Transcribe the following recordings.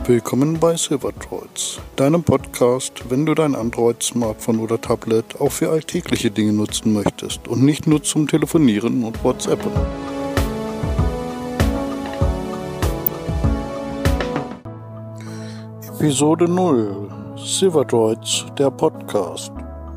Willkommen bei Silverdroids, deinem Podcast, wenn du dein Android, Smartphone oder Tablet auch für alltägliche Dinge nutzen möchtest und nicht nur zum Telefonieren und WhatsAppen. Episode 0 Silverdroids, der Podcast.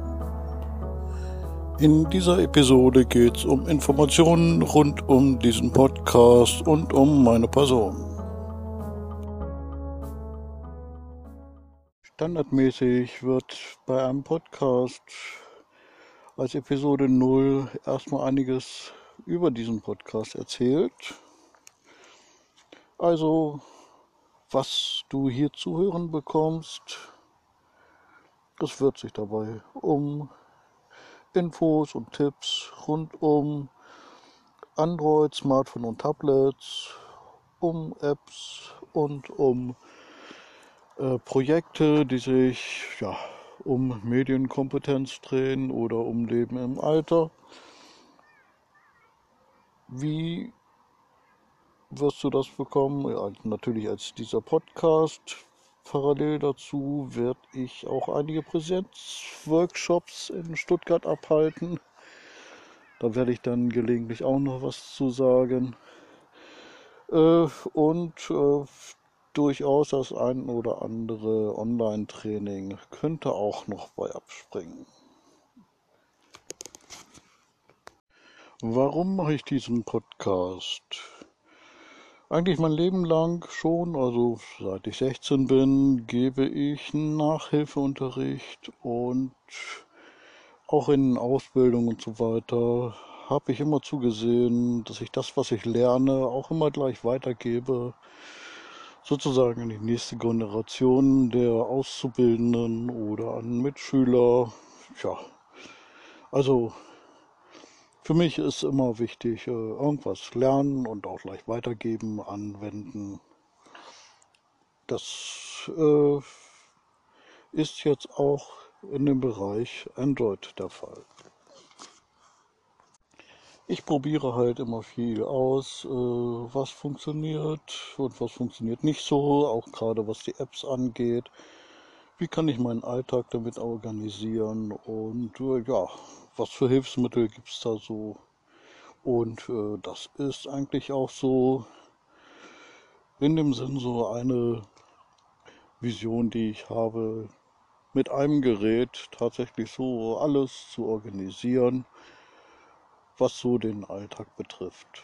In dieser Episode geht es um Informationen rund um diesen Podcast und um meine Person. Standardmäßig wird bei einem Podcast als Episode 0 erstmal einiges über diesen Podcast erzählt. Also, was du hier zu hören bekommst, das wird sich dabei um Infos und Tipps rund um Android, Smartphone und Tablets, um Apps und um Projekte, die sich um Medienkompetenz drehen oder um Leben im Alter. Wie wirst du das bekommen? Ja, natürlich als dieser Podcast. Parallel dazu werde ich auch einige Präsenzworkshops in Stuttgart abhalten. Da werde ich dann gelegentlich auch noch was zu sagen. Und durchaus das ein oder andere Online-Training könnte auch noch bei abspringen. Warum mache ich diesen Podcast? Eigentlich mein Leben lang schon, also seit ich 16 bin, gebe ich Nachhilfeunterricht und auch in Ausbildung und so weiter habe ich immer zugesehen, dass ich das, was ich lerne, auch immer gleich weitergebe, sozusagen in die nächste Generation der Auszubildenden oder an Mitschüler. Ja, also für mich ist immer wichtig, irgendwas lernen und auch gleich weitergeben, anwenden. Das ist jetzt auch in dem Bereich Android der Fall. Ich probiere halt immer viel aus, was funktioniert und was funktioniert nicht so, auch gerade was die Apps angeht. Wie kann ich meinen Alltag damit organisieren und was für Hilfsmittel gibt es da so? Und das ist eigentlich auch so in dem Sinn so eine Vision, die ich habe, mit einem Gerät tatsächlich so alles zu organisieren, was so den Alltag betrifft.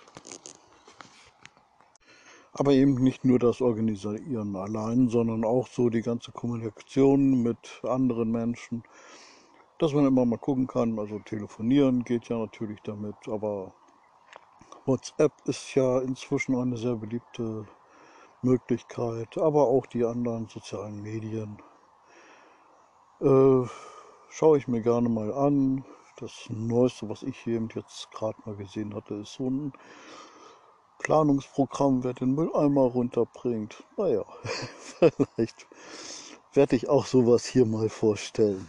Aber eben nicht nur das Organisieren allein, sondern auch so die ganze Kommunikation mit anderen Menschen, dass man immer mal gucken kann. Also telefonieren geht ja natürlich damit, aber WhatsApp ist ja inzwischen eine sehr beliebte Möglichkeit, aber auch die anderen sozialen Medien. Schaue ich mir gerne mal an. Das Neueste, was ich eben jetzt gerade mal gesehen hatte, ist so ein Planungsprogramm, wer den Mülleimer runterbringt. Naja, vielleicht werde ich auch sowas hier mal vorstellen.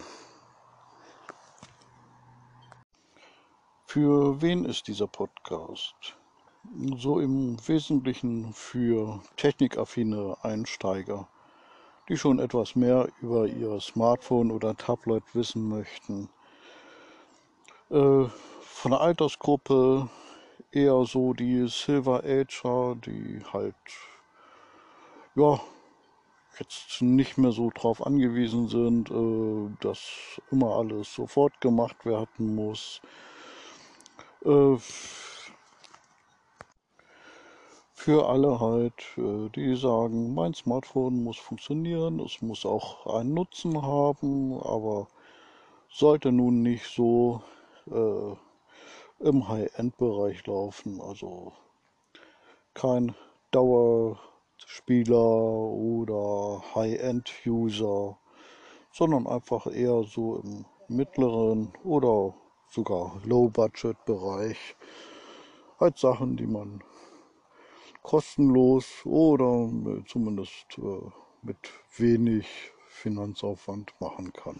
Für wen ist dieser Podcast? So im Wesentlichen für technikaffine Einsteiger, die schon etwas mehr über ihr Smartphone oder Tablet wissen möchten. Von der Altersgruppe eher so die Silver Ager, die halt jetzt nicht mehr so drauf angewiesen sind, dass immer alles sofort gemacht werden muss. Äh, für alle halt, die sagen, mein Smartphone muss funktionieren, es muss auch einen Nutzen haben, aber sollte nun nicht so im High-End-Bereich laufen, also kein Dauerspieler oder High-End-User, sondern einfach eher so im mittleren oder sogar Low-Budget-Bereich. Halt Sachen, die man kostenlos oder zumindest mit wenig Finanzaufwand machen kann.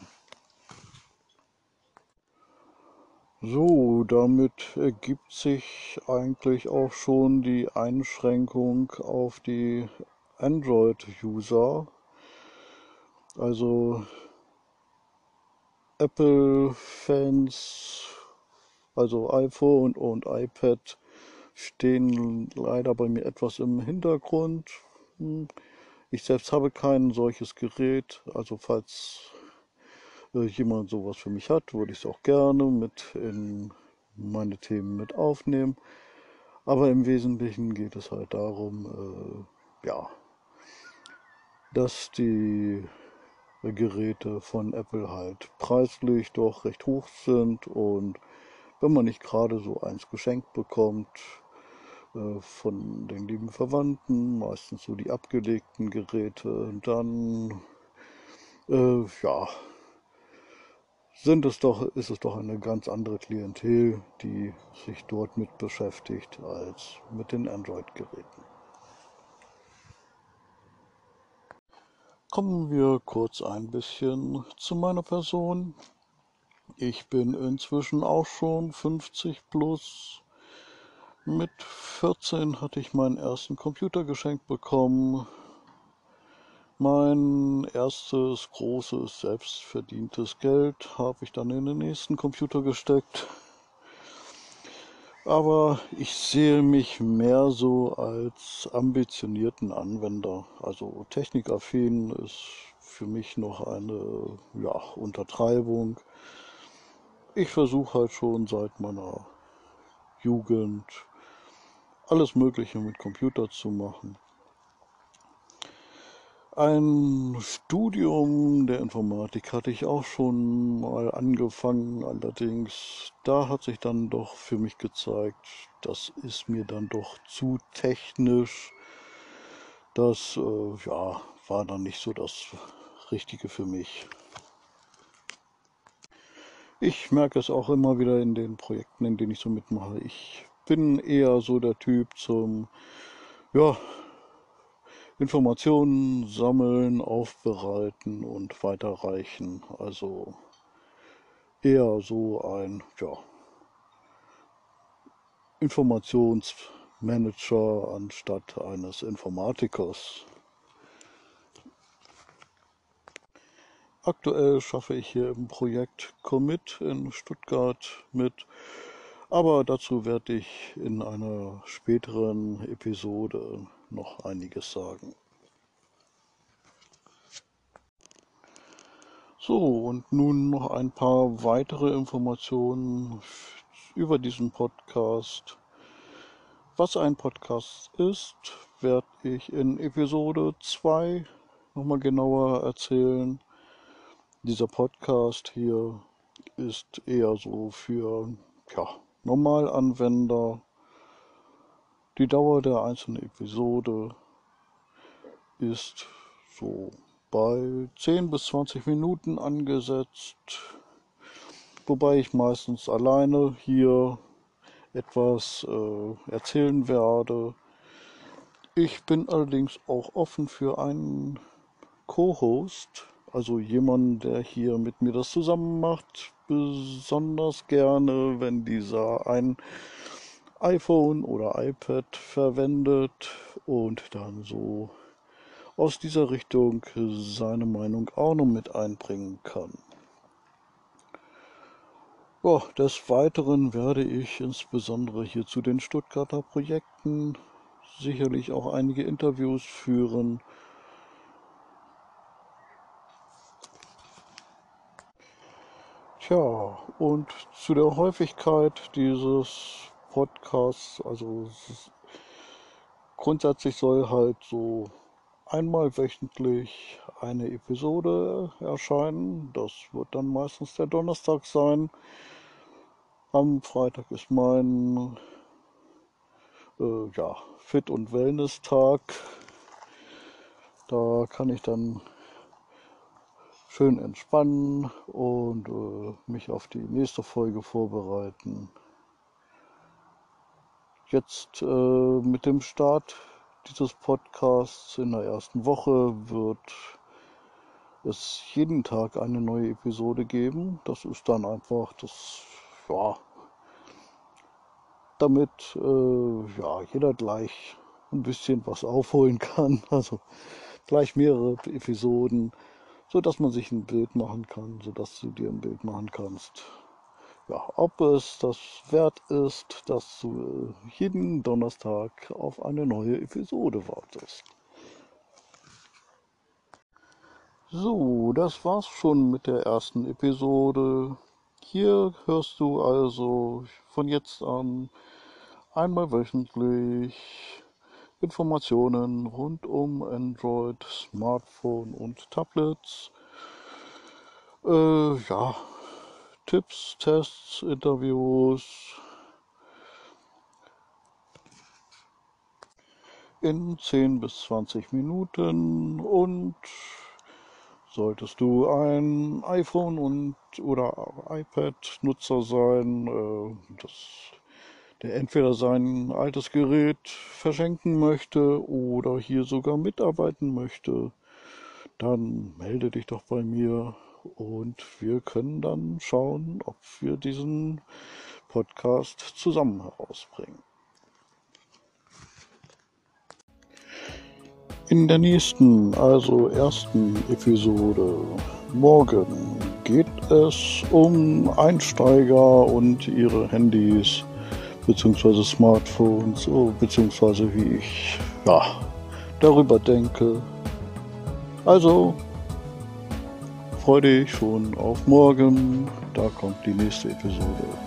So, damit ergibt sich eigentlich auch schon die Einschränkung auf die Android-User, also Apple-Fans, also iPhone und iPad stehen leider bei mir etwas im Hintergrund. Ich selbst habe kein solches Gerät, also falls jemand sowas für mich hat, würde ich es auch gerne mit in meine Themen mit aufnehmen. Aber im Wesentlichen geht es halt darum, ja, dass die Geräte von Apple halt preislich doch recht hoch sind, und wenn man nicht gerade so eins geschenkt bekommt von den lieben Verwandten, meistens so die abgelegten Geräte, dann ja, ist es doch eine ganz andere Klientel, die sich dort mit beschäftigt, als mit den Android-Geräten. Kommen wir kurz ein bisschen zu meiner Person. Ich bin inzwischen auch schon 50 plus. Mit 14 hatte ich meinen ersten Computer geschenkt bekommen. Mein erstes großes selbstverdientes Geld habe ich dann in den nächsten Computer gesteckt. Aber ich sehe mich mehr so als ambitionierten Anwender. Also technikaffin ist für mich noch eine, ja, Untertreibung. Ich versuche halt schon seit meiner Jugend alles Mögliche mit Computer zu machen. Ein Studium der Informatik hatte ich auch schon mal angefangen, allerdings da hat sich dann doch für mich gezeigt, das ist mir dann doch zu technisch. Das ja, war dann nicht so das Richtige für mich. Ich merke es auch immer wieder in den Projekten, in denen ich so mitmache. Ich bin eher so der Typ zum, ja, Informationen sammeln, aufbereiten und weiterreichen. Also eher so ein, ja, Informationsmanager anstatt eines Informatikers. Aktuell schaffe ich hier im Projekt Commit in Stuttgart mit, aber dazu werde ich in einer späteren Episode noch einiges sagen. So, und nun noch ein paar weitere Informationen über diesen Podcast. Was ein Podcast ist, werde ich in Episode 2 nochmal genauer erzählen. Dieser Podcast hier ist eher so für, ja, Normalanwender. Die Dauer der einzelnen Episode ist so bei 10 bis 20 Minuten angesetzt, wobei ich meistens alleine hier etwas erzählen werde. Ich bin allerdings auch offen für einen Co-Host, also jemanden, der hier mit mir das zusammen macht, besonders gerne, wenn dieser ein iPhone oder iPad verwendet und dann so aus dieser Richtung seine Meinung auch noch mit einbringen kann. Ja, des Weiteren werde ich insbesondere hier zu den Stuttgarter Projekten sicherlich auch einige Interviews führen. Tja, und zu der Häufigkeit dieses Podcasts, also grundsätzlich soll halt so einmal wöchentlich eine Episode erscheinen. Das wird dann meistens der Donnerstag sein. Am Freitag ist mein ja, Fit- und Wellness-Tag. Da kann ich dann schön entspannen und mich auf die nächste Folge vorbereiten. Jetzt mit dem Start dieses Podcasts in der ersten Woche wird es jeden Tag eine neue Episode geben. Das ist dann einfach das, ja, damit ja, jeder gleich ein bisschen was aufholen kann. Also gleich mehrere Episoden, sodass man sich ein Bild machen kann, sodass du dir ein Bild machen kannst. Ja, ob es das wert ist, dass du jeden Donnerstag auf eine neue Episode wartest. So, das war's schon mit der ersten Episode. Hier hörst du also von jetzt an einmal wöchentlich Informationen rund um Android, Smartphone und Tablets. Ja, Tipps, Tests, Interviews in 10 bis 20 Minuten. Und solltest du ein iPhone oder iPad-Nutzer sein, der entweder sein altes Gerät verschenken möchte oder hier sogar mitarbeiten möchte, dann melde dich doch bei mir und wir können dann schauen, ob wir diesen Podcast zusammen herausbringen. In der nächsten, also ersten Episode morgen geht es um Einsteiger und ihre Handys bzw. Smartphones, beziehungsweise wie ich darüber denke. Also freu dich schon auf morgen, da kommt die nächste Episode.